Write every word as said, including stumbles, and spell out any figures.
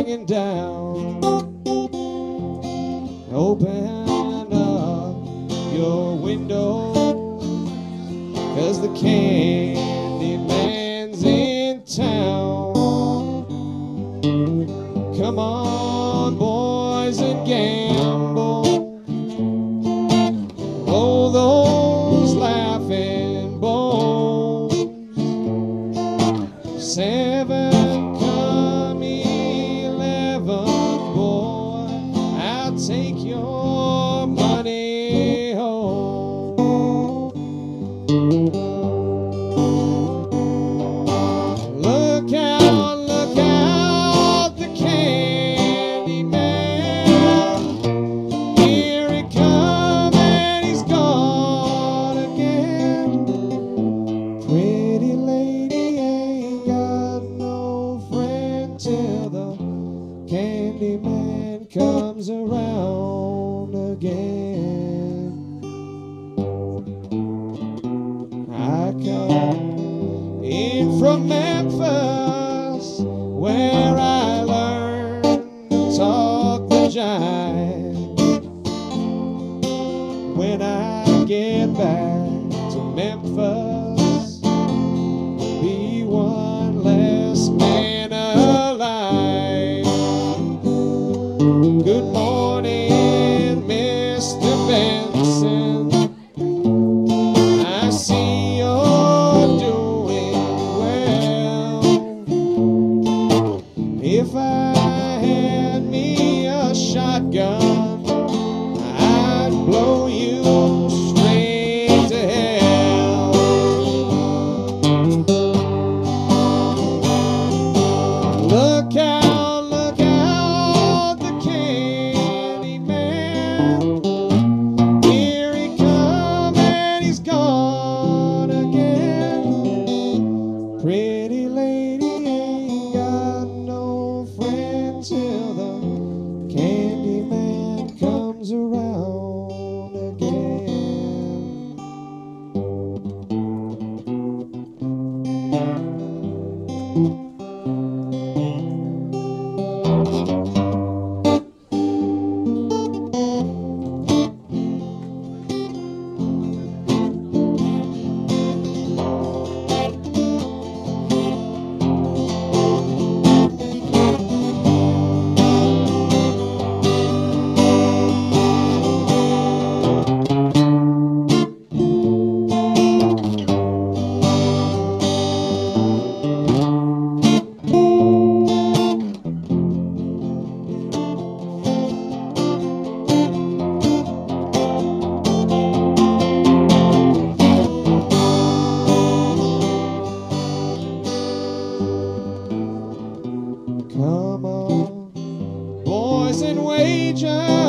hanging down. Open up your window, 'cause the candy man's in town. Come on, boys, and gamble. Roll those laughing bones. Seven come eleven, boy, I'll take your money home. Look out, look out, the candy man. Here he comes and he's gone again. Pretty lady ain't got no friend till the candy man comes around again. I come in from Memphis, where I learned to talk the jive. When I get back to Memphis, be one less man alive. Good morning, Mister Benson. I see you're doing well. If I had me a shotgun, I'd blow you straight to hell. Look out, look out, the candy man. Here he comes and he's gone again. Pretty lady ain't got no friend till the candy man comes around again. Come on, boys and wages.